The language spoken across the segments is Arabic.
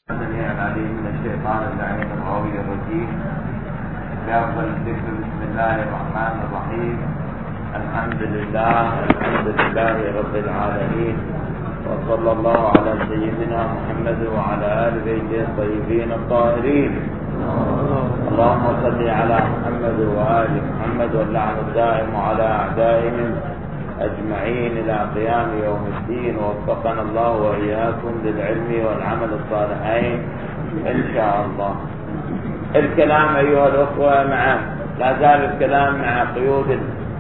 العليم من الشيطان اللعين الغوي الرجيم. بأفضل الذكر بسم الله الرحمن الرحيم. الحمد لله رب العالمين، وصلى الله على سيدنا محمد وعلى آل بيته الطيبين الطاهرين. اللهم صل على محمد وآل محمد، واللعن الدائم على أعدائهم أجمعين إلى قيام يوم الدين. ووفقنا الله وإياكم للعلم والعمل الصالحين إن شاء الله. الكلام أيها الأخوة لا زال الكلام مع قيود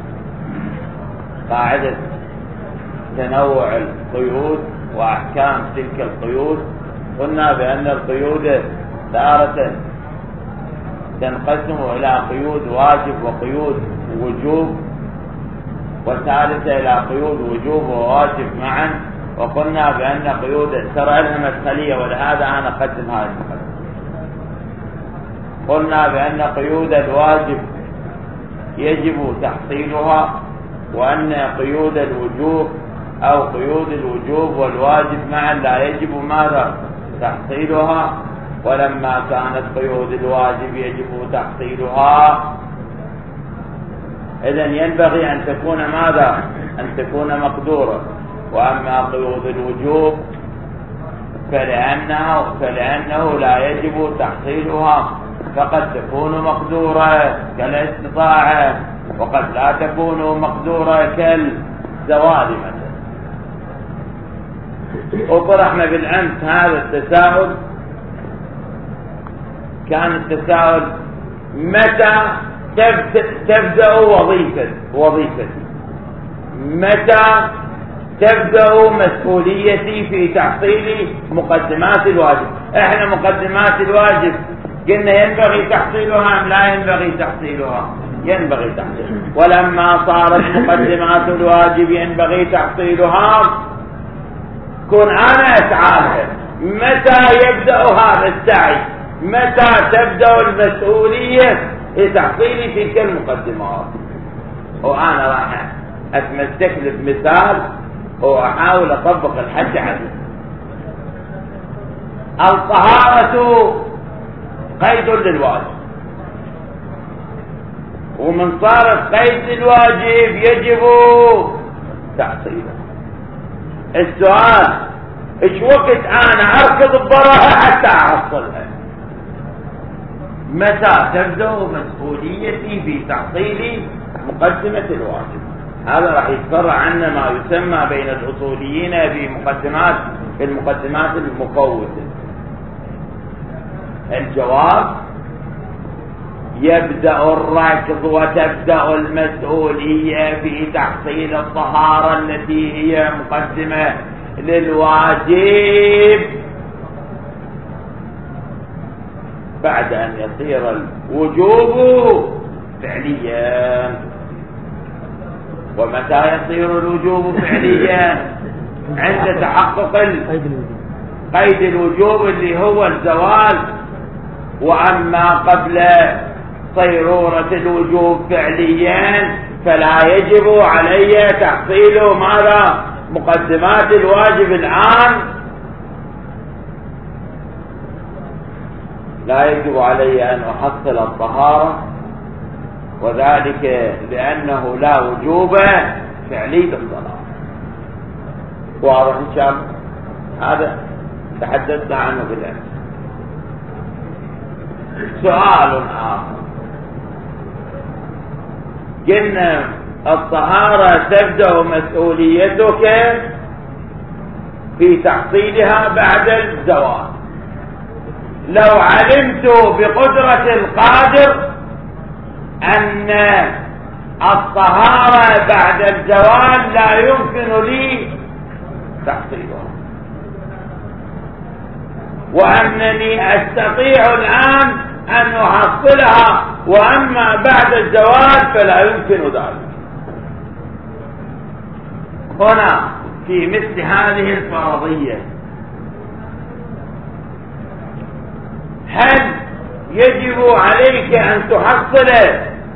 قاعدة تنوع القيود وأحكام تلك القيود. قلنا بأن القيود تارة تنقسم إلى قيود واجب وقيود وجوب، وثالثة إلى قيود وجوب وواجب معا. وقلنا بأن قيود ترى لها مدخلية، ولهذا أنا أقدم هذه المقدمة. قلنا بأن قيود الواجب يجب تحصيلها، وأن قيود الوجوب أو قيود الوجوب والواجب معا لا يجب ماذا؟ تحصيلها. ولما كانت قيود الواجب يجب تحصيلها، إذن ينبغي أن تكون ماذا؟ أن تكون مقدورة. وأما قيود الوجوب فلأنه لا يجب تحصيلها، فقد تكون مقدورة كالاستطاعة، وقد لا تكون مقدورة كالزوال مثلا. وطرحنا بالأمس هذا التساؤل. كان التساؤل: متى تبدأ وظيفتي؟ متى تبدأ مسؤوليتي في تحصيل مقدمات الواجب؟ احنا مقدمات الواجب قلنا ينبغي تحصيلها أم لا ينبغي تحصيلها؟ ينبغي تحصيلها. ولما صارت مقدمات الواجب ينبغي تحصيلها، كن أنا أسعالها. متى يبدأ هذا السعي؟ متى تبدأ المسؤولية لتحصيل تلك المقدمات؟ وأنا راح أتمسك بمثال وأحاول أطبق الحج عليه. الطهارة قيد للواجب، ومن صارت قيد للواجب يجب تحصيله. السؤال: ايش وقت أنا أركض ببرها حتى أحصلها؟ متى تبدأ مسؤوليتي في تحصيل مقدمة الواجب؟ هذا راح يتفرع عنا ما يسمى بين الأصوليين بالمقدمات المفوتة. الجواب: يبدأ الركض وتبدأ المسؤولية في تحصيل الطهارة التي هي مقدمة للواجب بعد أن يصير الوجوب فعليا. ومتى يصير الوجوب فعليا؟ عند تحقق قيد الوجوب اللي هو الزوال. وأما قبل صيرورة الوجوب فعليا فلا يجب علي تحصيل ماذا؟ مقدمات الواجب. الآن لا يجب علي أن أحصل الطهارة، وذلك لأنه لا وجوب فعلي بالصلاة. واضح إن شاء الله؟ هذا تحدثنا عنه بالأمس. سؤال آخر: قلنا الطهارة تبدأ مسؤوليتك في تحصيلها بعد الزوال. لو علمت بقدرة القادر أن الطهارة بعد الزوال لا يمكن لي تحصيلها، وأنني أستطيع الآن أن أحصلها، وأما بعد الزوال فلا يمكن ذلك. هنا في مثل هذه الفرضية هل يجب عليك أن تحصل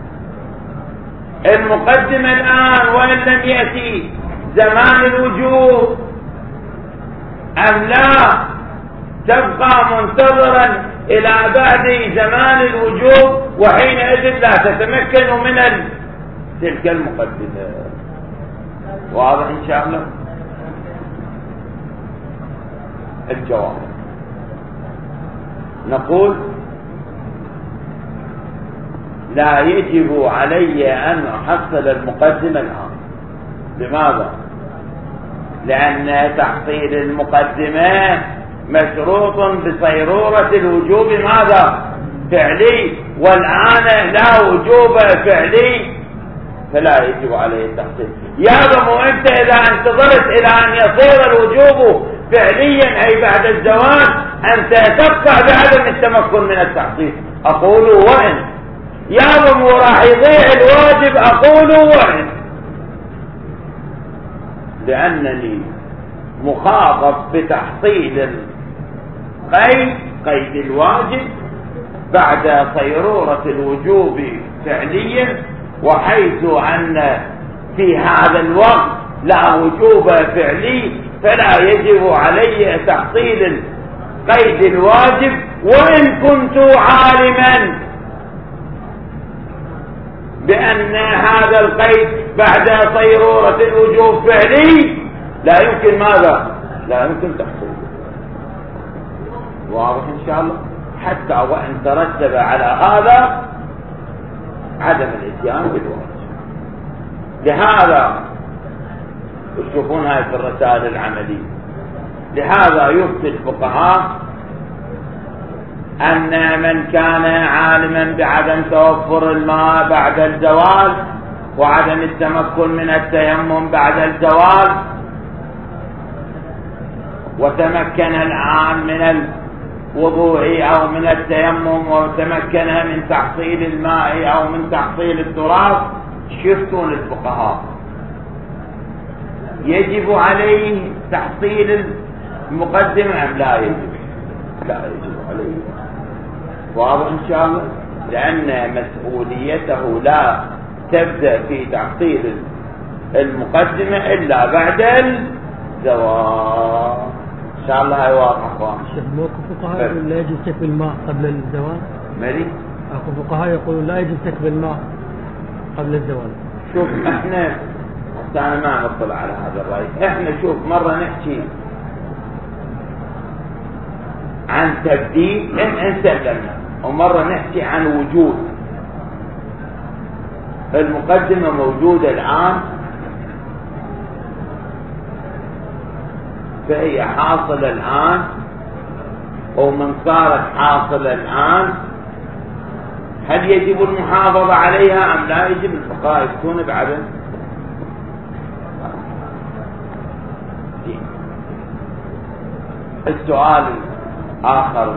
المقدمة الآن وإن لم يأتي زمان الوجوب، أم لا تبقى منتظرا إلى بعد زمان الوجوب، وحينئذ لا تتمكن من تلك المقدمة. واضح إن شاء الله؟ الجواب نقول لا يجب علي أن أحصل المقدمة الآن. لماذا؟ لأن تحصيل المقدمة مشروط بصيرورة الوجوب ماذا؟ فعلي، والآن لا وجوب فعلي، فلا يجب عليه التحصيل. يعظم أنت إذا انتظرت إلى أن يصير الوجوب فعليا أي بعد الزواج أنت تبقى بعدم التمكن من التحصيل. أقول وإن يعظم وراح يضيع الواجب، أقول وإن، لأنني مخاطب بتحصيل قيد الواجب بعد صيرورة الوجوب فعليا، وحيث أن في هذا الوقت لا وجوب فعلي فلا يجب علي تحصيل قيد الواجب، وإن كنت عالما بأن هذا القيد بعد صيرورة الوجوب فعلي لا يمكن ماذا؟ لا يمكن تحصيله. واضح إن شاء الله؟ حتى وإن ترتب على هذا عدم الاتيان بالواجب. لهذا تشوفون هاي في الرسائل العملية، لهذا يفتي الفقهاء أن من كان عالما بعدم توفر الماء بعد الزوال وعدم التمكن من التيمم بعد الزوال، وتمكن الآن من الوضوء أو من التيمم وتمكن من تحصيل الماء أو من تحصيل التراب، شفتون الفقهاء يجب عليه تحصيل المقدمة أم لا يجب؟ لا يجب عليه. واضح إن شاء الله؟ لأن مسؤوليته لا تبدأ في تحصيل المقدمة إلا بعد الزواج. إن شاء الله هاي واضحة أخوان. موقف فقهاء يقول لا يجب سكب الماء قبل الزواج. مالي؟ أكو فقهاء يقولون لا يجب سكب الماء قبل الزواج. شوف احنا أنا ما نطلع على هذا الرأي. احنا شوف مرة نحكي عن تبديل إن سلمنا، ومرة نحكي عن وجود المقدمة موجودة الآن، فهي حاصلة الآن، ومن صارت حاصلة الآن هل يجب المحافظة عليها أم لا يجب؟ الفقهاء يكون بعدم. السؤال الآخر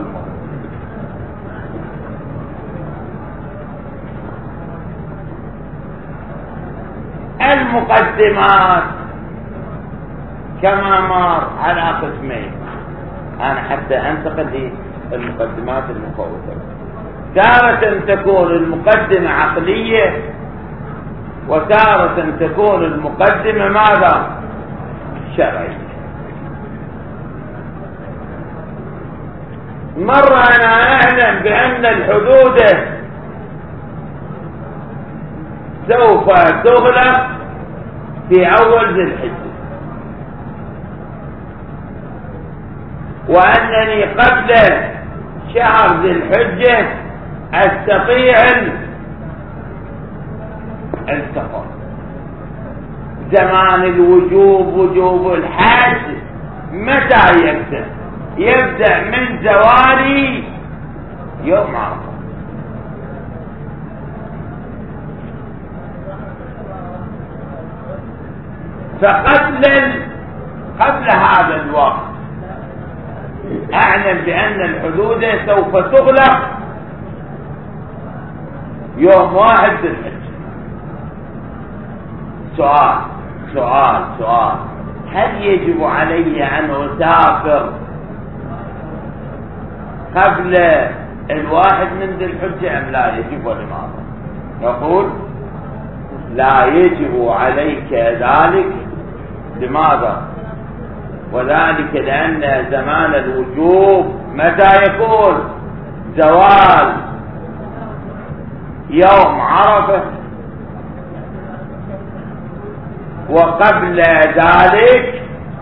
المقدمات كما مر على قسمين. أنا حتى أنتقل للمقدمات المفوتة. تارة تكون المقدمة عقلية، وتارة تكون المقدمة ماذا؟ شرعية. مرة أنا أعلم بأن الحدود سوف تغلق في أول ذي الحجة، وأنني قبل شهر ذي الحجة أستطيع السفر. زمان الوجوب وجوب الحج متى يبدأ؟ يبدأ من زوال يوم عرفة. قبل هذا الوقت أعلم بأن الحدود سوف تغلق يوم 1 ذي الحجة. سؤال هل يجب علي أن أسافر قبل 1 ذي الحجة أم لا يجب؟ ولماذا؟ يقول لا يجب عليك ذلك. لماذا؟ وذلك لأن زمان الوجوب متى يكون زوال يوم عرفة وقبل ذلك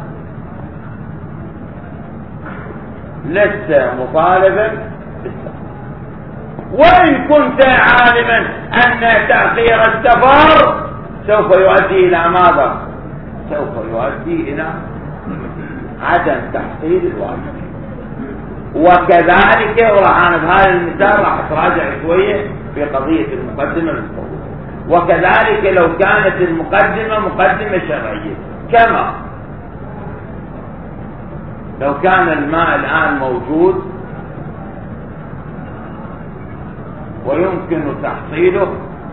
لست مطالبا بالسفر. وإن كنت عالما أن تأخير السفر سوف يؤدي إلى ماذا؟ سوف يؤدي إلى عدم تحصيل الواجب. وكذلك وراح أنا بهذا المثال راح أتراجع شوية في قضية المقدمة المفوضة. وكذلك لو كانت المقدمة مقدمة شرعية، كما لو كان الماء الآن موجود ويمكن تحصيله،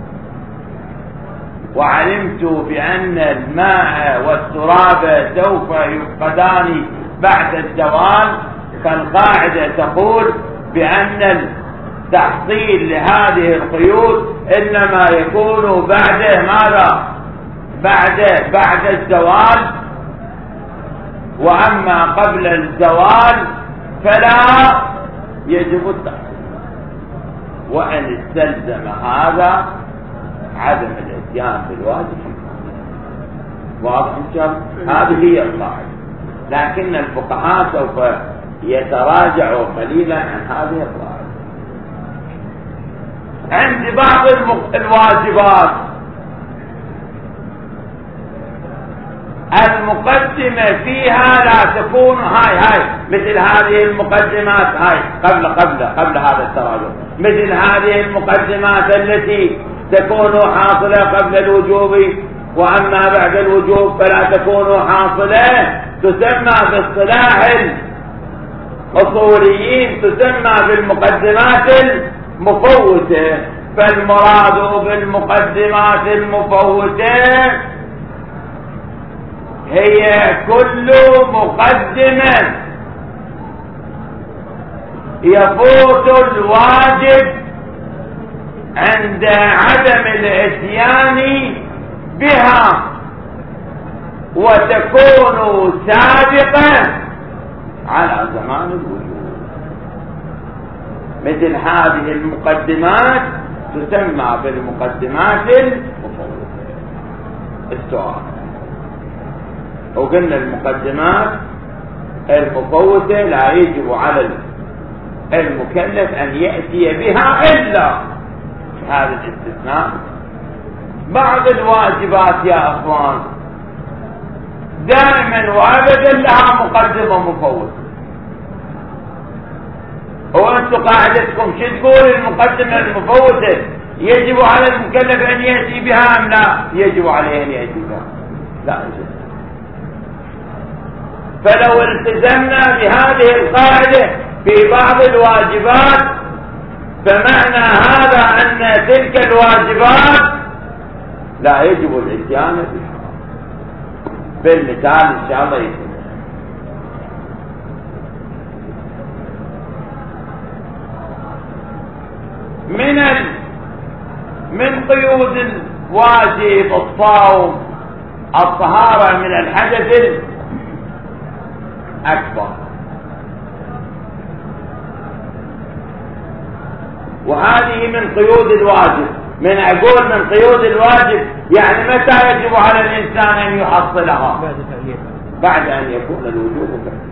وعلمت بأن الماء والتراب سوف يفقدان بعد الزوال، فالقاعدة تقول بأن التحصيل لهذه القيود إنما يكون بعد ماذا؟ بعد الزوال. وأما قبل الزوال فلا يجب التحصيل. وأن استلزم هذا عدم الاتيان بالواجب. واضح إن شاء الله؟ هذه هي القاعدة. لكن الفقهاء سوف يتراجعوا قليلا عن هذه القاعدة. عند بعض الواجبات المقدمة فيها لا تكون هاي مثل هذه المقدمات هاي قبل هذا التراجع، مثل هذه المقدمات التي تكون حاصلة قبل الوجوب، وأما بعد الوجوب فلا تكون حاصلة، تسمى باصطلاح الأصوليين تسمى بالمقدمات المفوتة. فالمراد بالمقدمات المفوتة هي كل مقدمة يفوت الواجب عند عدم الاتيان بها وتكون سابقة على زمان الوجوب. مثل هذه المقدمات تسمى بالمقدمات المفوتة. السؤال، وقلنا المقدمات المفوتة لا يجب على المكلف أن يأتي بها إلا هذا الاستثناء. بعض الواجبات يا أخوان دائما وأبدا لها مقدمة مفوتة. وأنتم قاعدتكم شو تقول؟ المقدمة المفوتة يجب على المكلف أن يأتي بها أم لا؟ يجب عليه أن يأتي بها. لا يجب. فلو التزمنا بهذه القاعدة في بعض الواجبات فمعنى هذا أن تلك الواجبات لا يجب الاتيان بها. بالمثال إن شاء الله يكون من قيود الواجب الصوم الطهارة من الحدث الأكبر، وهذه من قيود الواجب. من أقول من قيود الواجب يعني متى يجب على الإنسان أن يحصلها؟ بعد أن يكون الوجوب فعليا.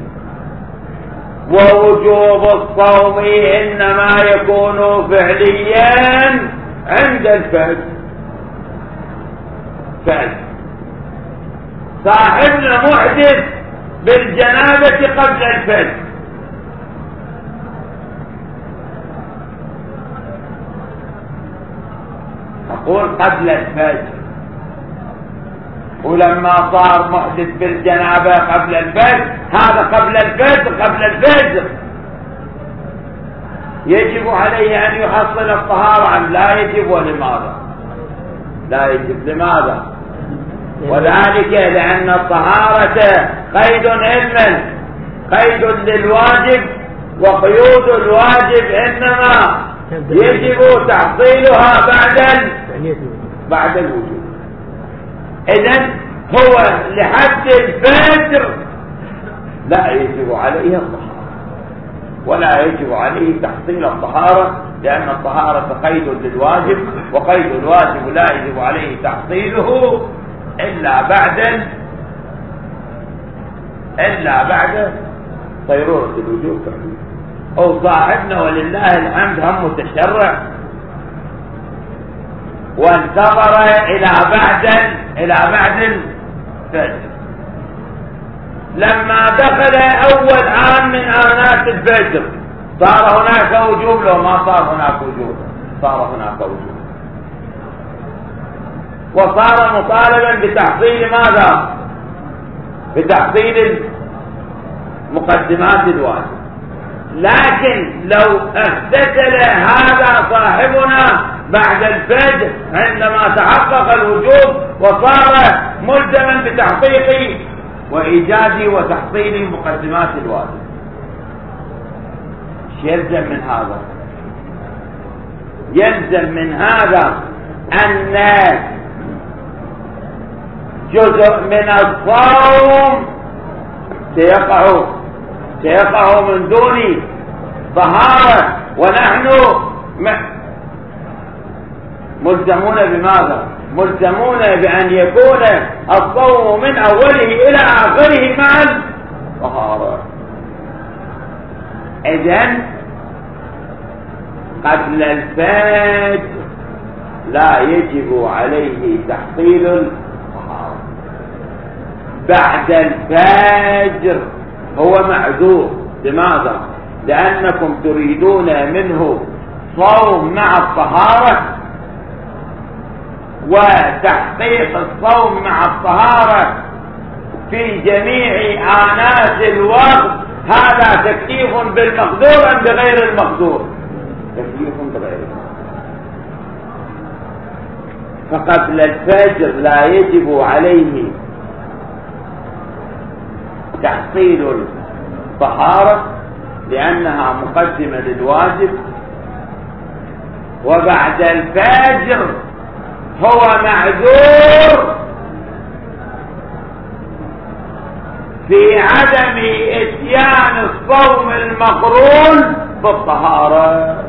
ووجوب الصوم إنما يكون فعليا عند الفجر. صاحبنا محدث بالجنابة قبل الفجر، أقول قبل الفجر، ولما صار محدث بالجنابة قبل الفجر، هذا قبل الفجر يجب عليه أن يحصل الطهارة أم لا يجب؟ ولماذا لا يجب؟ لماذا؟ وذلك لأن الطهارة قيد علما، قيد للواجب، وقيود الواجب إنما يجب تحصيلها بعد الوجوب. إذن هو لحد الفجر لا يجب عليه الطهارة، ولا يجب عليه تحصيل الطهارة، لأن الطهارة قيد للواجب، وقيد الواجب لا يجب عليه تحصيله إلا بعد صيرورة الوجوب. أو صاحبنا ولله الحمد هم متشرع وانتظر إلى بعد الفجر. لما دخل أول آن من آنات الفجر صار هناك وجوب، لو ما صار هناك وجوب صار هناك وجوب، وصار مطالبا بتحصيل ماذا؟ بتحصيل مقدمات الواجب. لكن لو اغتسل هذا صاحبنا بعد الفجر عندما تحقق الوجوب وصار ملزما بتحقيق وإيجاد وتحصيل مقدمات الواجب، يلزم من هذا؟ يلزم من هذا أن جزء من الصوم سيقع من دون طهارة، ونحن ملزمون بماذا؟ ملزمون بأن يكون الصوم من أوله إلى آخره مع الطهارة. إذن قبل الفجر لا يجب عليه تحصيل الطهارة، بعد الفجر هو معذور. لماذا؟ لأنكم تريدون منه صوم مع الطهارة، وتحقيق الصوم مع الطهارة في جميع آنات الوقت هذا تكليف بالمقدور أم بغير المقدور؟ تكليف بغير المقدور. فقبل الفجر لا يجب عليه تحصيل الطهارة لأنها مقدمة للواجب، وبعد الفجر هو معذور في عدم اتيان الصوم المقرون بالطهارة،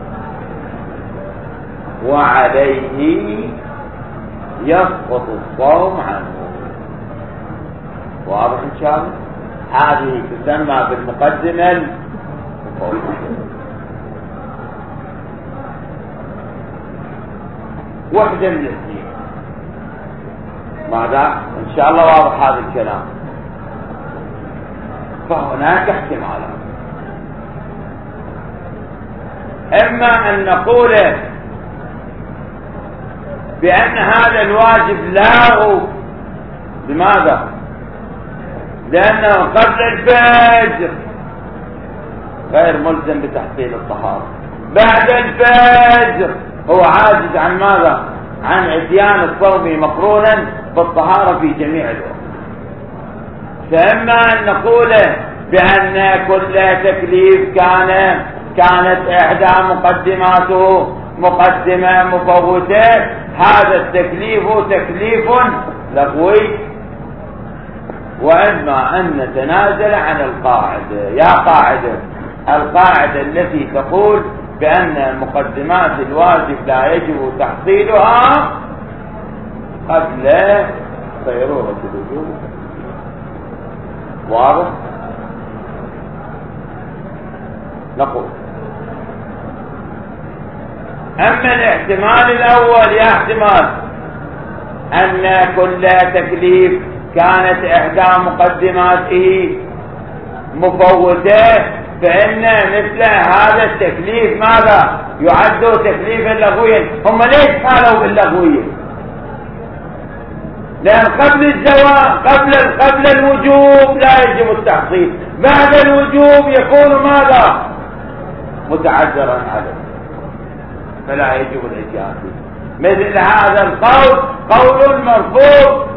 وعليه يسقط الصوم عنه. واضح ان شاء الله؟ هذه تسمى بالمقدمة الفوقية. وحدة من الاثنين. ماذا؟ ان شاء الله واضح هذا الكلام. فهناك احتمالات، اما ان نقول بان هذا الواجب لاغو. لماذا؟ لانه قبل الفجر غير ملزم بتحصيل الطهارة، بعد الفجر هو عاجز عن ماذا؟ عن اتيان الصوم مقرونا بالطهارة في جميع الوقت. فإما أن نقول بأن كل تكليف كانت إحدى مقدماته مقدمة مفوتة، هذا التكليف تكليف لغوي. وإما أن نتنازل عن القاعدة. يا قاعدة، القاعدة التي تقول بأن مقدمات الواجب لا يجب تحصيلها قبل صيرورة الوجوب. واضح؟ نقول أما الاحتمال الأول يا احتمال أن كل تكليف كانت إحدى مقدماته مفوتة، فإن مثل هذا التكليف ماذا؟ يعد تكليفا لغويا. هم ليش قالوا باللغوية؟ لأن قبل الزواج قبل الوجوب لا يجب التحصيل، بعد الوجوب يكون ماذا؟ متعذرا عليه، فلا يجب الاتيان به. مثل هذا القول قول مرفوض،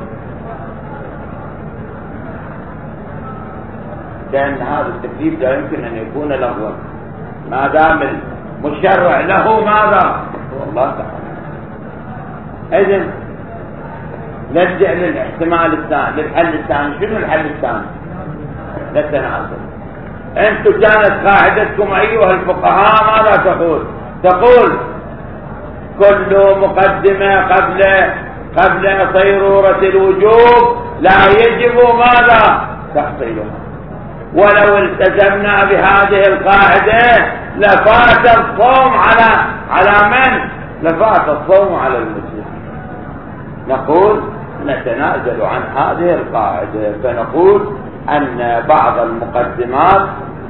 لأن هذا التكليف لا يمكن أن يكون لغوا ما دام المشرع له ماذا؟ هو الله تعالى. إذن نرجع للاحتمال الثاني، للحل الثاني. شنو الحل الثاني؟ للتنازل. انتم كانت قاعدتكم ايها الفقهاء ماذا تقول؟ تقول كل مقدمة قبل صيرورة الوجوب لا يجب ماذا؟ تحصيلها. ولو التزمنا بهذه القاعدة لفات الصوم على من؟ لفات الصوم على المسلم. نقول نتنازل عن هذه القاعدة، فنقول أن بعض المقدمات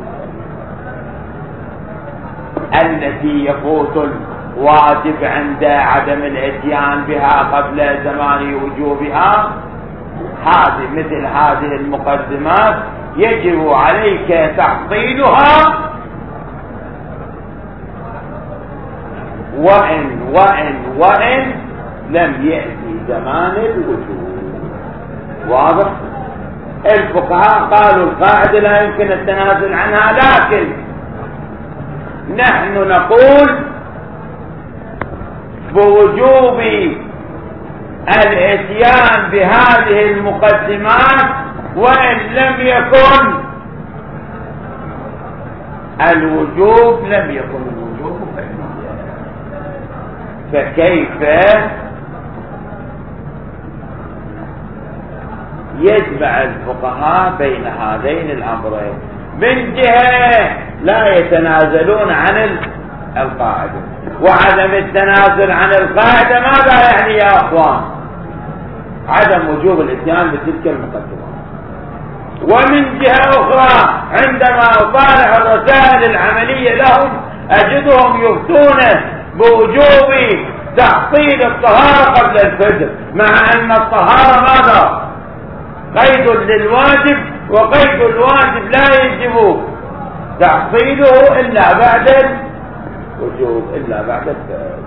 التي يفوت الواجب عند عدم الاتيان بها قبل زمان وجوبها، مثل هذه المقدمات يجب عليك تحصيلها وإن لم يأتي زمان الوجوب. واضح؟ الفقهاء قالوا القاعدة لا يمكن التنازل عنها، لكن نحن نقول بوجوب الاتيان بهذه المقدمات وإن لم يكن الوجوب فكيف يجمع الفقهاء بين هذين الأمرين؟ من جهة لا يتنازلون عن القاعدة، وعدم التنازل عن القاعدة ماذا يعني يا أخوان؟ عدم وجوب الاتيان بتلك المقدمات. ومن جهة أخرى عندما أطالع الرسائل العملية لهم أجدهم يفتون بوجوب تحصيل الطهارة قبل الفجر، مع أن الطهارة ماذا؟ قيد للواجب، وقيد الواجب لا يجب تحصيله إلا بعد الوجوب، إلا بعد الفجر.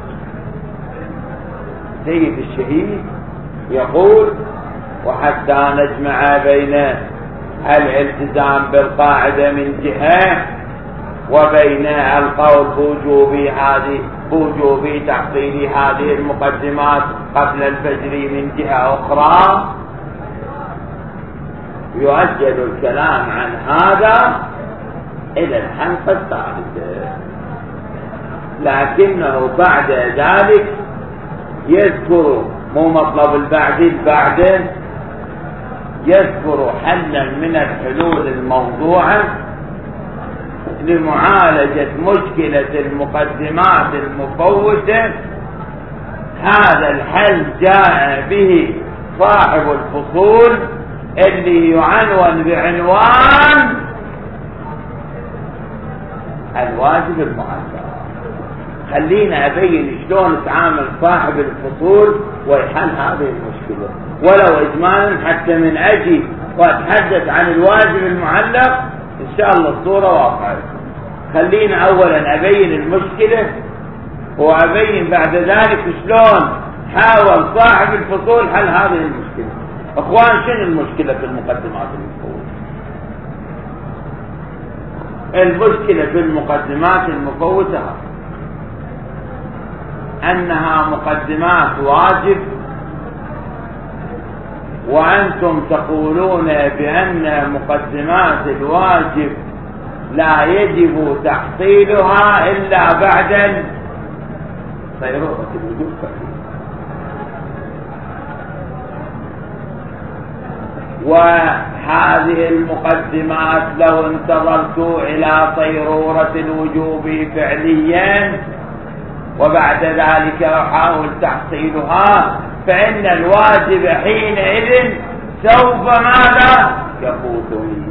سيد الشهيد يقول وحتى نجمع بين الالتزام بالقاعدة من جهة وبين القول بوجوب تحصيل هذه المقدمات قبل الفجر من جهة أخرى، يؤجل الكلام عن هذا إلى الحلقة الثالثة. لكنه بعد ذلك يذكر مو مطلب البعد يذكر حلا من الحلول الموضوعة لمعالجة مشكلة المقدمات المفوتة. هذا الحل جاء به صاحب الفصول اللي يعنون بعنوان الواجب المعلق. خلينا أبين شلون تعامل صاحب الفصول ويحل هذه المشكلة، ولو إجمالا حتى من أجي وأتحدث عن الواجب المعلق إن شاء الله الصورة واضحة. خلينا أولا أبين المشكلة وأبين بعد ذلك شلون حاول صاحب الفصول حل هذه المشكلة. أخوان، شنو المشكلة في المقدمات المفوتة؟ المشكلة في المقدمات المفوتة أنها مقدمات واجب، وأنتم تقولون بأن مقدمات الواجب لا يجب تحصيلها إلا بعد صيرورة الوجوب. وهذه المقدمات لو انتظرت إلى صيرورة الوجوب فعليا وبعد ذلك أحاول تحصيلها فإن الواجب حينئذ سوف ماذا يفوتني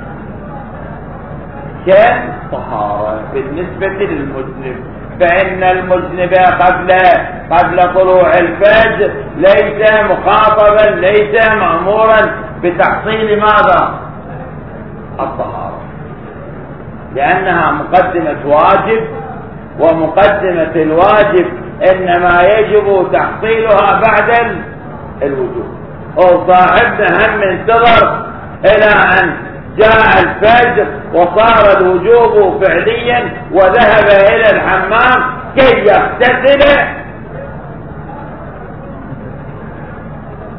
كالطهارة. بالنسبة للمذنب فإن المذنب قبل طلوع الفجر ليس مخاطبا، ليس مأمورا بتحصيل ماذا؟ الطهارة، لأنها مقدمة واجب، ومقدمة الواجب إنما يجب تحصيلها بعد الوجوب. وصاحبنا هم انتظر إلى أن جاء الفجر وصار الوجوب فعليا وذهب إلى الحمام كي يغتسل،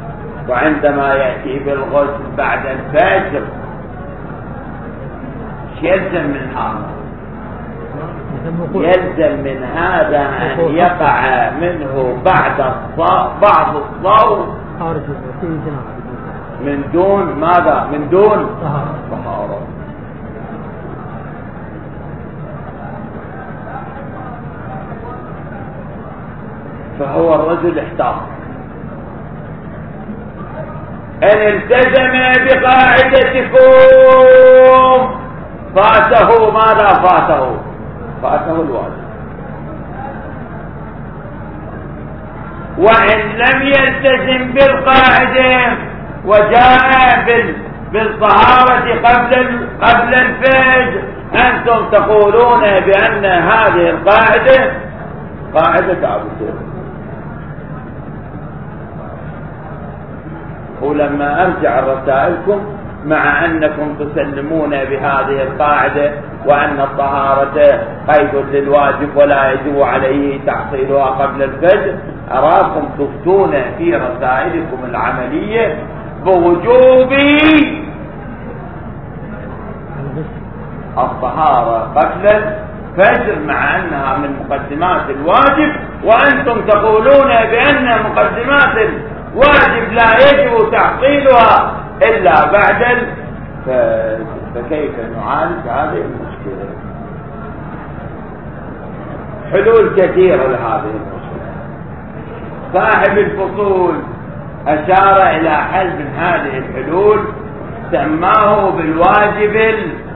وعندما يأتي بالغسل بعد الفجر يلزم من هذا؟ يلزم من هذا أن يقع منه بعض الصوت من دون ماذا؟ من دون طهارة. فهو الرجل احتار ان التزم بقاعدتكم فاته ماذا؟ فاته الواجب. وان لم يلتزم بالقاعدة وجاء بالطهارة قبل الفجر، انتم تقولون بان هذه القاعدة قاعدة عبثية. ولما ارجع رسائلكم مع انكم تسلمون بهذه القاعدة وان الطهارة قيد للواجب ولا يجب عليه تحصيلها قبل الفجر، اراكم تفتون في رسائلكم العملية بوجوب الطهارة قبل الفجر مع انها من مقدمات الواجب، وانتم تقولون بان مقدمات الواجب لا يجب تحصيلها الا بعد الفجر. فكيف نعالج هذه المشكلة؟ حلول كثيرة لهذه المشكلة. صاحب الفصول اشار الى حل من هذه الحلول سماه بالواجب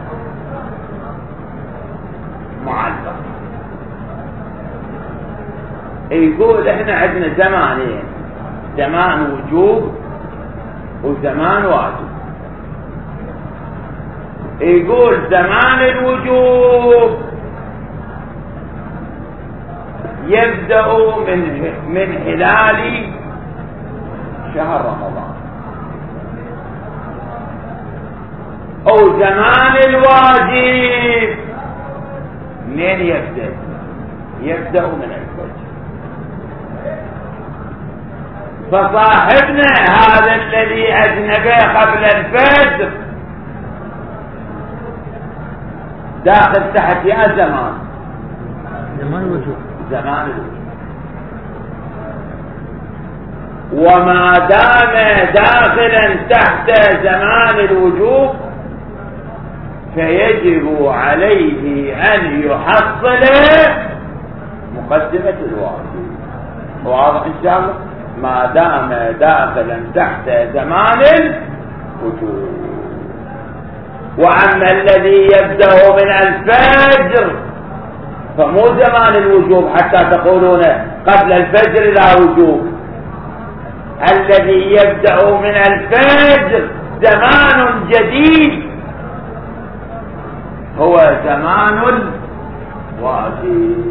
المعلق. يقول احنا عندنا زمانين، زمان وجوب وزمان واجب. يقول زمان الوجوب يبدأ من هلال شهر رمضان، او زمان الواجب منين يبدأ؟ يبدأ من الفجر. فصاحبنا هذا الذي أذنبه قبل الفجر داخل تحت يا زمان الوجوب. زمان الوجوب. وما دام داخلا تحت زمان الوجوب فيجب عليه أن يحصل مقدمة الواجب. واضح إن شاء الله؟ ما دام داخلا تحت زمان الوجوب. وأما الذي يبدأ من الفجر فمو زمان الوجوب حتى تقولون قبل الفجر لا وجوب. الذي يبدأ من الفجر زمان جديد هو زمان الواجب.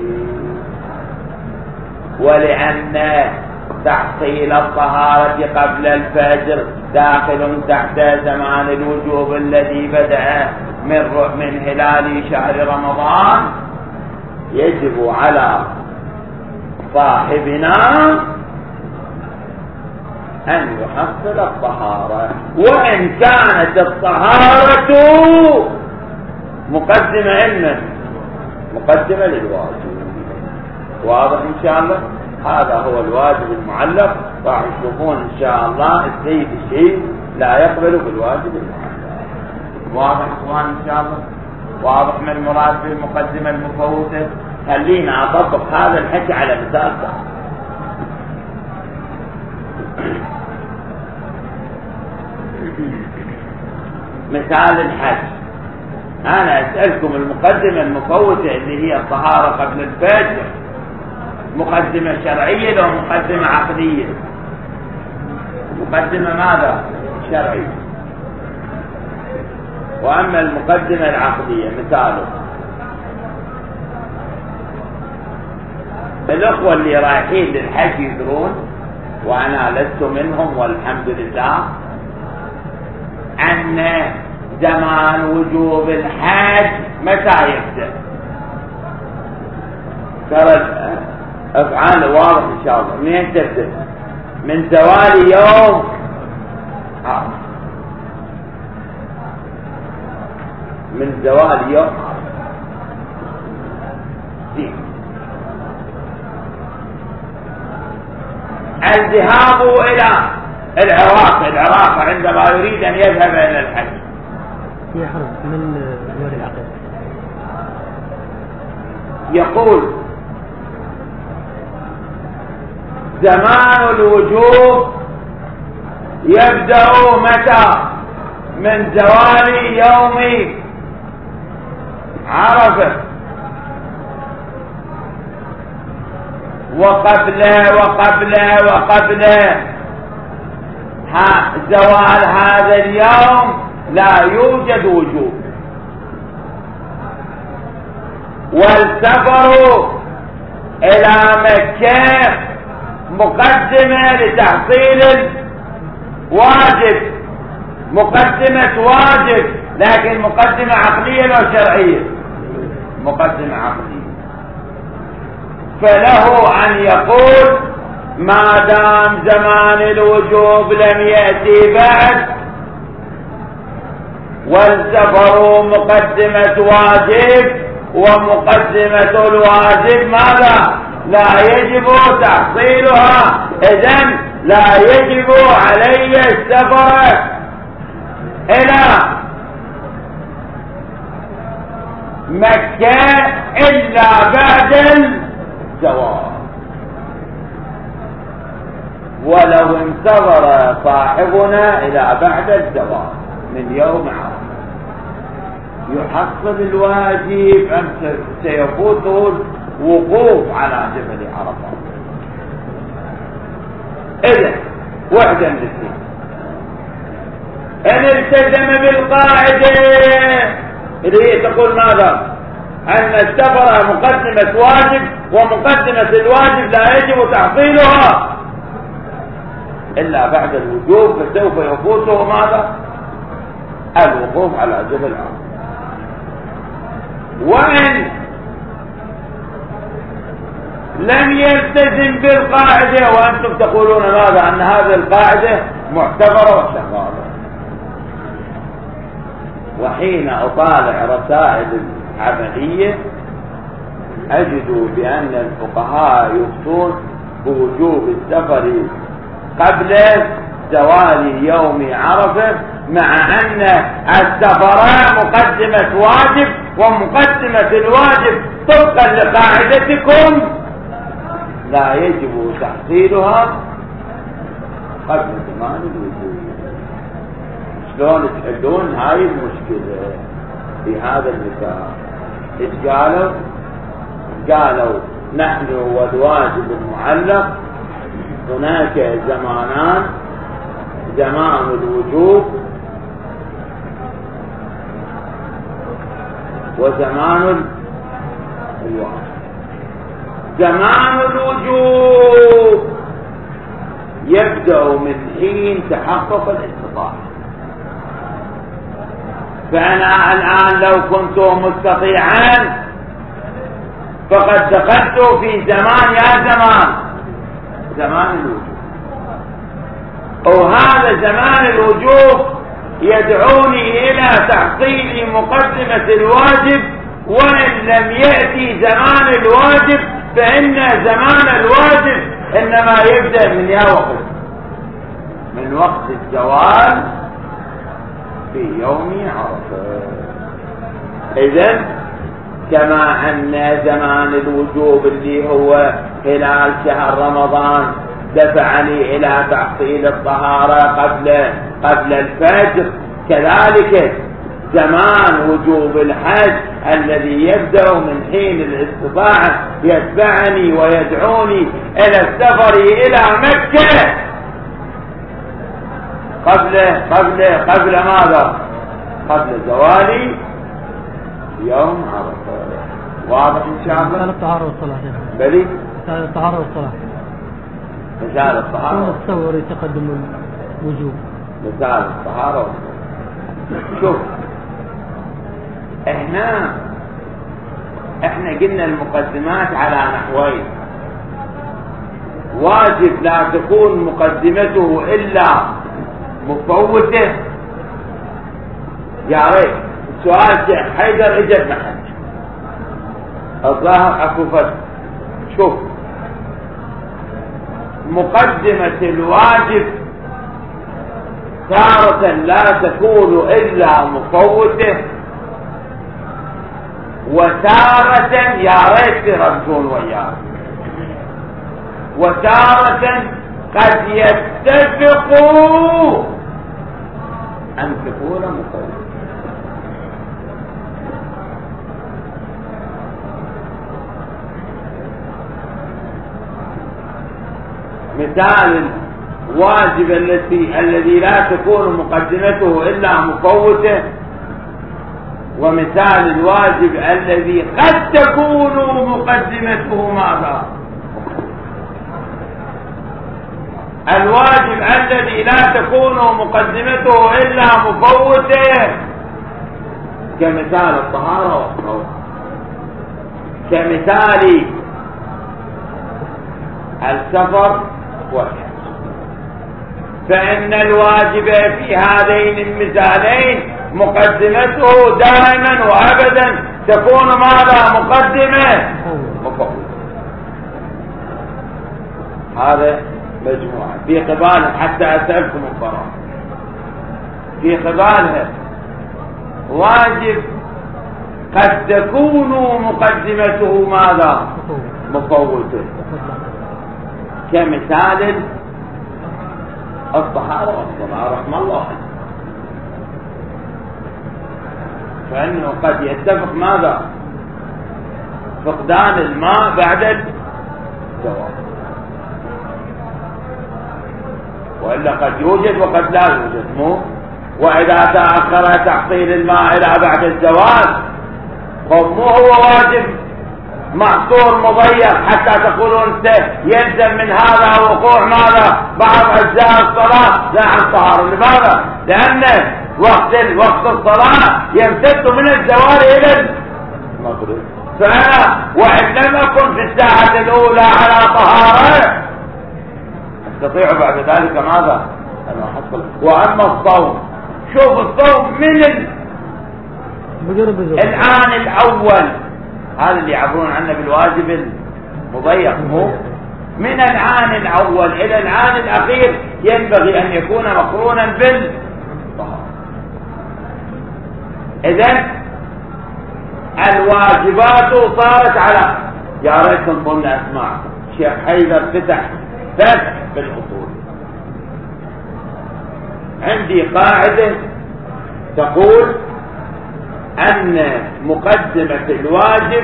ولأن تحصيل الطهارة قبل الفجر داخل تحت زمان الوجوب الذي بدأ من هلال شهر رمضان، يجب على صاحبنا أن يحصل الطهارة، وإن كانت الطهارة مقدمة للواجب. واضح إن شاء الله؟ هذا هو الواجب المعلق. راح تشوفون إن شاء الله السيد الشيء لا يقبل بالواجب المعلق. واضح إخوان إن شاء الله؟ واضح من المراد بالمقدمة المفوتة؟ خلينا أطبق هذا الحكي على مثال مثال الحج. أنا أسألكم المقدمة المفوتة اللي هي الطهارة قبل الفجر مقدمة شرعية لو مقدمة عقدية؟ مقدمة ماذا؟ شرعية. وأما المقدمة العقدية مثاله الأخوة اللي رايحين للحج يدرون، وأنا لست منهم والحمد لله، أن زمان وجوب الحج متى يبدأ؟ ترى أفعال واضح إن شاء الله. منين تبدأ؟ من زوال يوم من من زوال يوم الذهاب إلى العراق عندما يريد أن يذهب إلى الحج يحرم من ولي العقيق. يقول زمان الوجوب يبدأ متى؟ من زوال يوم عرفة وقبله زوال هذا اليوم لا يوجد وجوب. والسفر إلى مكة مقدمة لتحصيل الواجب، مقدمة واجب، لكن مقدمة عقلية أو شرعية؟ مقدمة عقلية. فله أن يقول ما دام زمان الوجوب لم يأتي بعد والسفر مقدمة واجب، ومقدمة الواجب ماذا؟ لا يجب تحصيلها، إذن لا يجب علي السفر إلى مكة إلا بعد الزوال. ولو انتظر صاحبنا إلى بعد الزوال من يوم عرفة يحصل الواجب أم سيفوته الوقوف على جبل عرفة؟ إذن وحدة من الاثنين، إن التزم بالقاعدة اللي هي تقول ماذا؟ أن السفر مقدمة واجب، ومقدمة الواجب لا يجب تحصيلها إلا بعد الوجوب، فسوف يفوته ماذا؟ الوقوف على جبل عرفة. وإن لم يلتزم بالقاعدة، وأنتم تقولون ماذا؟ أن هذه القاعدة معتبرة وشغالة. وحين أطالع رسائل العملية أجد بأن الفقهاء يفتون بوجوب السفر قبل زوال يوم عرفة، مع أن السفر مقدمة واجب، ومقدمة الواجب طبقا لقاعدتكم لا يجب تحصيلها قبل زمان الوجوب. شلون تحلون هاي المشكلة في هذا المثال؟ ايش قالوا؟ قالوا نحن والواجب المعلق هناك زمانان: زمان الوجوب وزمان الواجب. زمان الوجوب يبدأ من حين تحقق الاستطاعة. فأنا الآن لو كنت مستطيعا فقد دخلت في زمان الوجوب، وهذا زمان الوجوب يدعوني إلى تحصيل مقدمة الواجب. وإن لم يأتي زمان الواجب فإن زمان الواجب إنما يبدأ من وقت الزوال في يوم عرفة. إذن كما أن زمان الوجوب اللي هو خلال شهر رمضان دفعني إلى تحصيل الطهارة قبل الفجر، كذلك زمان وجوب الحج الذي يبدأ من حين الاستطاعة يتبعني ويدعوني إلى السفر إلى مكة قبل ماذا؟ قبل زوال يوم عرفة. واضح إن شاء الله؟ مثال الطهارة والصلاة. بلي؟ مثال الطهارة والصلاة. مثال الطهارة. تصور يتقدم الوجوب. مثال الطهارة والصلاة. شوف، احنا قلنا المقدمات على نحوين: واجب لا تكون مقدمته إلا مفوته، يا ريت سؤال شيخ حيدر اجى بمحل الظاهر اكو فرق. شوف، مقدمة الواجب تارة لا تكون إلا مفوته، وتارة يا ريت تردون وياه، وتارة قد يتفقوا أن تكون مفوته. مثال الواجب الذي لا تكون مقدمته إلا مفوته، ومثال الواجب الذي قد تكون مقدمته ماذا؟ الواجب الذي لا تكون مقدمته إلا مفوته كمثال الطهارة والصوم، كمثال السفر والحج. فإن الواجب في هذين المثالين مقدمته دائما وأبدا تكون ماذا؟ مقدمة مفوتة. هذا مجموعة في قبالها، حتى أسألكم القرار في قبالها واجب قد تكون مقدمته ماذا؟ مفوتة، كمثال الطهارة والصلاة رحمه الله، فإنه قد يتفق ماذا؟ فقدان الماء بعد الزواج، وإلا قد يوجد وقد لا يوجد. مو وإذا تأخر تحصيل الماء إلى بعد الزواج مو هو واجب محصور مضيق حتى تقولون يلزم من هذا وقوع ماذا؟ بعض أجزاء الصلاة لا عن طهارة. لماذا؟ لأن وقت الصلاة يمتد من الزوال إلى المغرب، فأنا وإن لم أكن في الساعة الأولى على طهارة استطيع بعد ذلك ماذا؟ أنا أحصل. وأما الصوم، شوف الصوم من الآن الأول، هذا اللي يعبرون عنه بالواجب المضيق، مو من العام الأول إلى العام الأخير ينبغي أن يكون مقرونا بالطهارة. إذن الواجبات صارت على، يا ريت تنظرنا أسماء شيخ حيدر فتح بالأصول. عندي قاعدة تقول أن مقدمة الواجب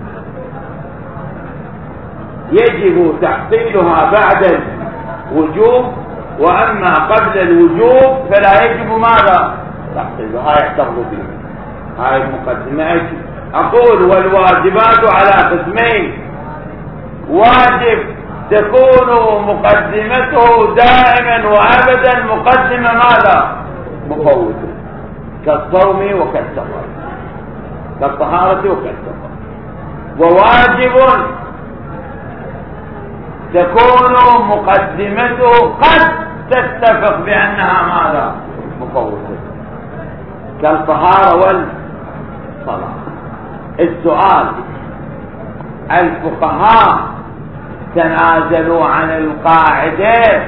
يجب تحصيلها بعد الوجوب، وأما قبل الوجوب فلا يجب ماذا؟ تحصيلها. هاي احتفظوا بها، هاي المقدمة. أقول والواجبات على قسمين: واجب تكون مقدمته دائما وأبدا مقدمة ماذا؟ مفوتة، كالصوم وكالسفر، كالطهارة وكالسفر. وواجب تكون مقدمته قد تتفق بأنها ماذا؟ مفوتة، كالطهارة والصلاة. السؤال: الفقهاء تنازلوا عن القاعدة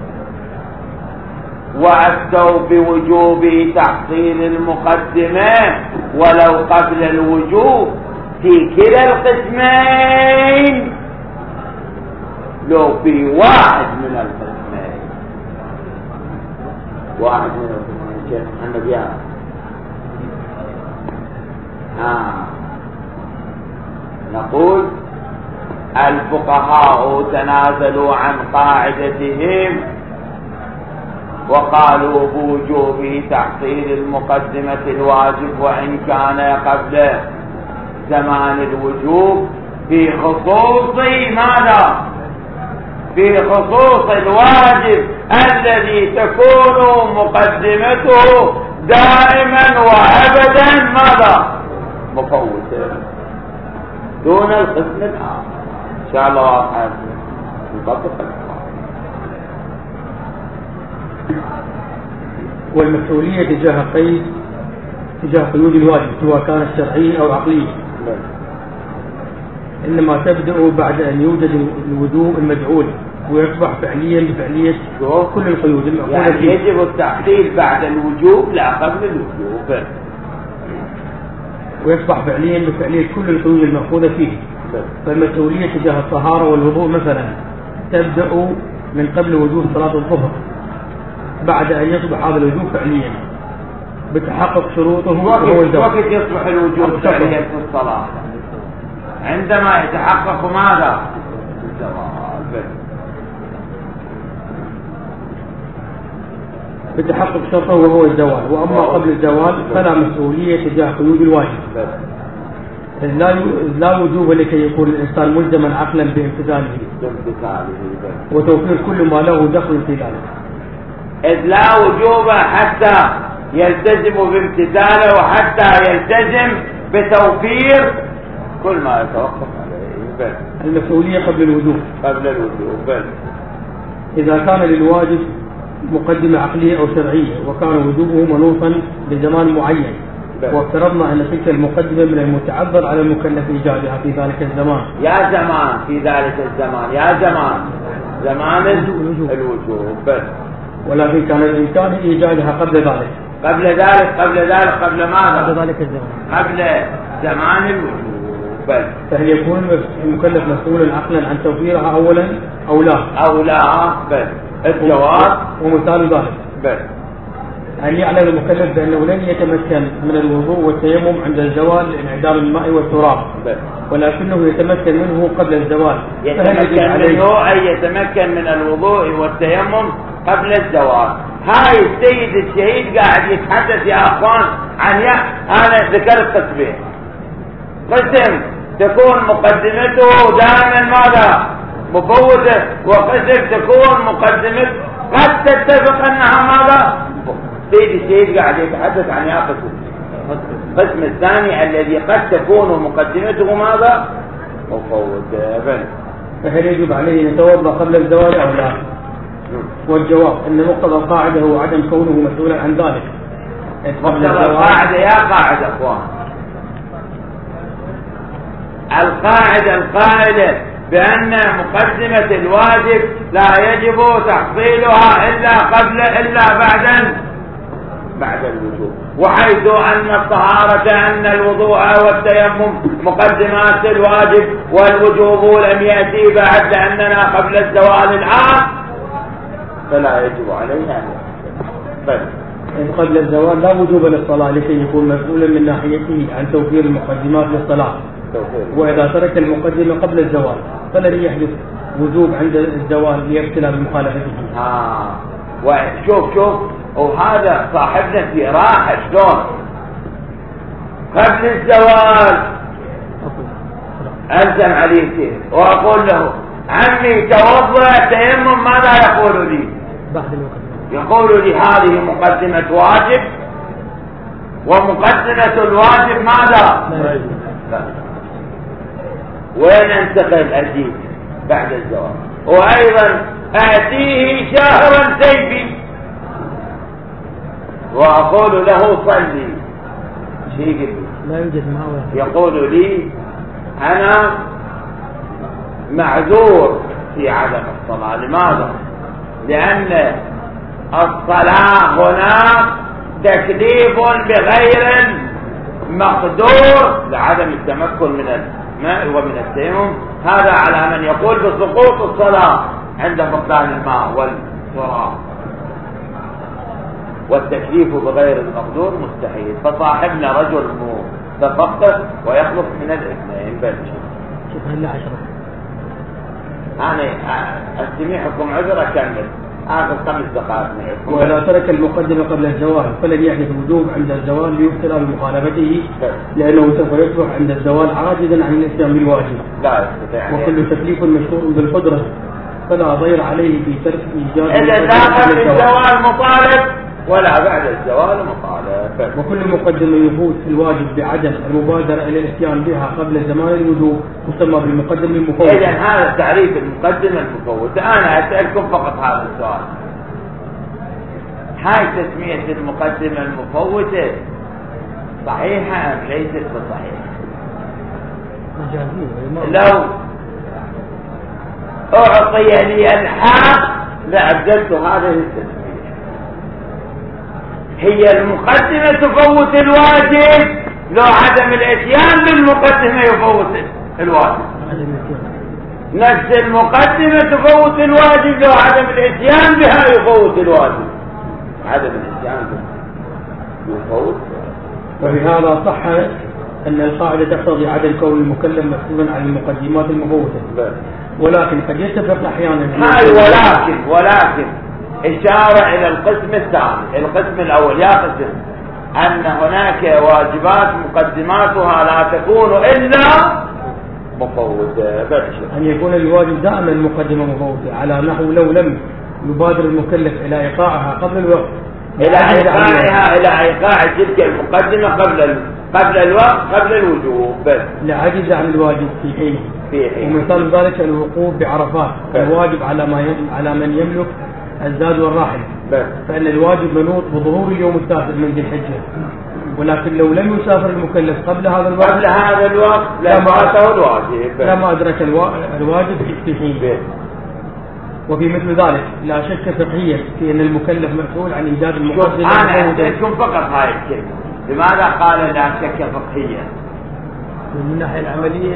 وأفتوا بوجوب تحصيل المقدمة ولو قبل الوجوب في كلا القسمين، لو في واحد من القسمين، واحد من القسمين. شيخ محمد يا نقول الفقهاء تنازلوا عن قاعدتهم وقالوا بوجوب تحصيل المقدمة الواجب وإن كان قبل زمان الوجوب، في خصوص ماذا؟ في خصوص الواجب الذي تكون مقدمته دائما وأبدا ماذا؟ مفوتة، دون القسم الآخر. إن شاء الله واضح نطبق الأخبار. والمفعولية تجاه قيد تجاه قيود الواجب سواء كانت شرعية أو عقلية، إنما تبدأ بعد أن يوجد الوضوء المجعول ويصبح فعليا بفعلية كل القيود المأخوذة يعني فيه. يجب التحصيل بعد الوجوب لا قبل الوجوب، ويصبح فعليا بفعلية كل القيود المأخوذة فيه. فالمسؤولية تجاه الطهارة والوضوء مثلا تبدأ من قبل وجوب صلاة الظهر بعد أن يصبح هذا الوجوب فعليا بتحقق شروطه. وقت يصبح الوجوب فعليا في الصلاة عندما يتحقق ماذا؟ بتحقق شرطه وهو الزوال. وأما قبل الزوال فلا مسؤولية تجاه قيود الواجب، لا وجوب لكي يكون الإنسان ملزما عقلا بامتثاله وتوفير كل ما له دخل في ذلك، إذ لا وجوب حتى يلتزم بامتثاله وحتى يلتزم بتوفير كل ما يتوقف عليه. المسؤولية قبل الوجوب. إذا كان للواجب مقدمة عقلية أو شرعية وكان وجوبه منوطا بزمان معين، وافترضنا أن تلك المقدمة من المتعذر على المكلف إيجادها في ذلك الزمان. يا زمان في ذلك الزمان، يا زمان الوجوب بس. ولكن كان الإمكان إيجادها قبل ذلك. قبل ماذا؟ قبل ذلك الزمان. قبل زمان الوجوب بس. فهل يكون المكلف مسؤولا عقلا عن توفيرها أولا أو لا؟ بس. الجواب ومثال ذلك بس أن يعلم المكلف بأنه لن يتمكن من الوضوء والتيمم عند الزوال لانعدام الماء والتراب، ولكنه يتمكن منه قبل الزوال. يتمكن من الوضوء والتيمم قبل الزوال. هاي السيد الشهيد قاعد يتحدث يا أخوان عن أنا ذكرت قسمين. قسم تكون مقدمته دائما ماذا؟ مفوتة، وقسم تكون مقدمته قد تتفق أنها ماذا؟ سيد الشهيد قاعد يتحدث عن يا قسم. القسم الثاني الذي قد تكون مقدمته ماذا؟ مفوتة. فهل يجب عليه أن يتوضأ قبل الزوال أو لا؟ والجواب أن مقتضى القاعدة هو عدم كونه مسؤولا عن ذلك. مقتضى القاعدة يا قاعدة أخوان، القاعدة بأن مقدمة الواجب لا يجب تحصيلها إلا بعد الوجوب، وحيث أن الطهارة أن الوضوء والتيمم مقدمات الواجب والوجوب لم يأتي بعد أننا قبل الزوال العام فلا يجب علينا بل قبل الزوال لا وجوب للصلاة لكي يكون مسؤولا من ناحيته عن توفير المقدمات للصلاة. وإذا ترك المقدمة قبل الزوال فلن يحدث وجوب عند الزوال ليبتلى بمخالفته. وشوف وهذا صاحبنا في راحة شلون قبل الزوال ألزم عليه شيء وأقول له عمي توضأ تيمم، ماذا يقول لي؟ يقول لي هذه مقدمة واجب، ومقدمة الواجب ماذا؟ لا. وين انتقل أجيب بعد الزواج؟ وأيضا أتيه شهرا سيفي وأقول له صلي، شيء لا يوجد معه. يقول لي أنا معذور في عدم الصلاة. لماذا؟ لأن الصلاة هنا تكليف بغير مقدور لعدم التمكن من الماء ومن التيمم. هذا على من يقول بسقوط الصلاة عند فقدان الماء والتراب، والتكليف بغير المقدور مستحيل. فصاحبنا رجل متفقه ويخلص من الاثنين. بل شوف هلا 10 أنا أستميحكم عذر أكمل آخر 5 دقائق. وإذا ترك المقدمة قبل الزوال فلن يحدث وجوب عند الزوال ليبتلى بمخالفته، لأنه سوف يصبح عند الزوال عاجزا عن الاتيان بالواجب. لا يستطيع. وكل تكليف مشروع بالقدرة فلا ضير عليه في ترك إيجاد. إذا لا قبل الزوال مطالب ولا بعد الزوال مطالب. وكل مقدمة يفوت في الواجب بعدم المبادرة إلى الاتيان بها قبل زمان الوجوب تسمى بالمقدمة المفوتة. إذا هذا تعريف المقدمة المفوتة. أنا أسألكم فقط هذا السؤال، هاي تسمية المقدمة المفوتة صحيحة أم ليست بصحيحة؟ لو أعطي لي الحق لأبدلت هذه التسمية. هي المقدمة تفوت الواجب، لو عدم الاتيان بالمقدمة يفوت الواجب. نفس المقدمة تفوت الواجب، لو عدم الاتيان بها يفوت الواجب. عدم الاتيان بها يفوت. وبهذا صح أن القاعدة تقتضي عدم كون المكلف مسؤولا عن المقدمات المفوتة، ولكن قد يتفق أحيانا ولكن إشارة إلى القسم الثاني. القسم الأول يا قسم أن هناك واجبات مقدماتها لا تكون إلا مفوتة. أن يكون الواجب دائما مقدمة مفوتة، على نحو لو لم يبادر المكلف إلى إيقاعها قبل الوقت، إلى إيقاع تلك المقدمة قبل الوقت، قبل الوجوب، بس لعجز عن الواجب في حينه. ومثال ذلك الوقوف بعرفات، الواجب على من يملك الزاد والراحل، فإن الواجب منوط بظهور اليوم التاسع من ذي الحجة، ولكن لو لم يسافر المكلف قبل هذا الوقت فاته الواجب، لما أدرك الواجب في حينه. وفي مثل ذلك لا شك فقهيا في أن المكلف مسؤول عن إيجاد المقدمة. أنا فقط هاي الكلمة، لماذا قال لا شك فقهيا؟ من الناحية العملية.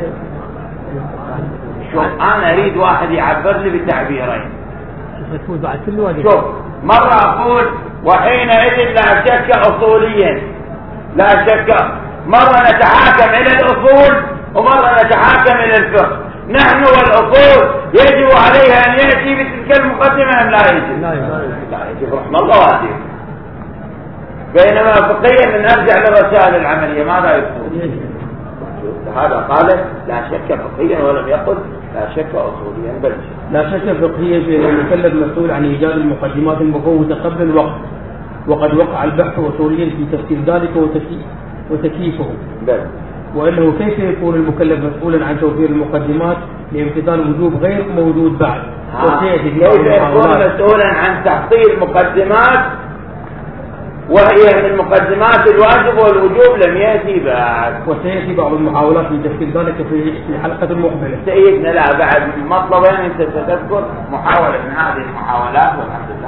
شوف أنا أريد واحد يعبر لي بالتعبيرين. تفوت بعد كل واجب. شوف مرة أقول وحينئذ لا شك أصوليا، لا شك. مرة نتحاكم إلى الأصول ومرة نتحاكم إلى الفقه. نحن والأصول يجب عليها أن يأتي بتلك المقدمة أم لا يجب؟ لا يجب رحمة الله واسع. بينما فقهيا من أرجع للرسائل العملية ماذا يقول؟ هذا قال لا شك فقهيا ولم يقل لا شك أصوليا. بل لا شك فقهيا في أن المكلف مسؤول عن إيجاد المقدمات المفوتة قبل الوقت، وقد وقع البحث أصوليا في تفسير ذلك وتكييفه. وأنه كيف يكون المكلف مسؤولا عن توفير المقدمات لامتثال وجوب غير موجود بعد. كيف يكون مسؤولا عن تحصيل مقدمات وهي من المقدمات الواجب والوجوب لم يأتي بعد. وسيأتي بعض المحاولات في تفسير ذلك في الحلقة المقبلة. سيدنا لا بعد مطلبين انت ستذكر محاولة من هذه المحاولات والحمد لله.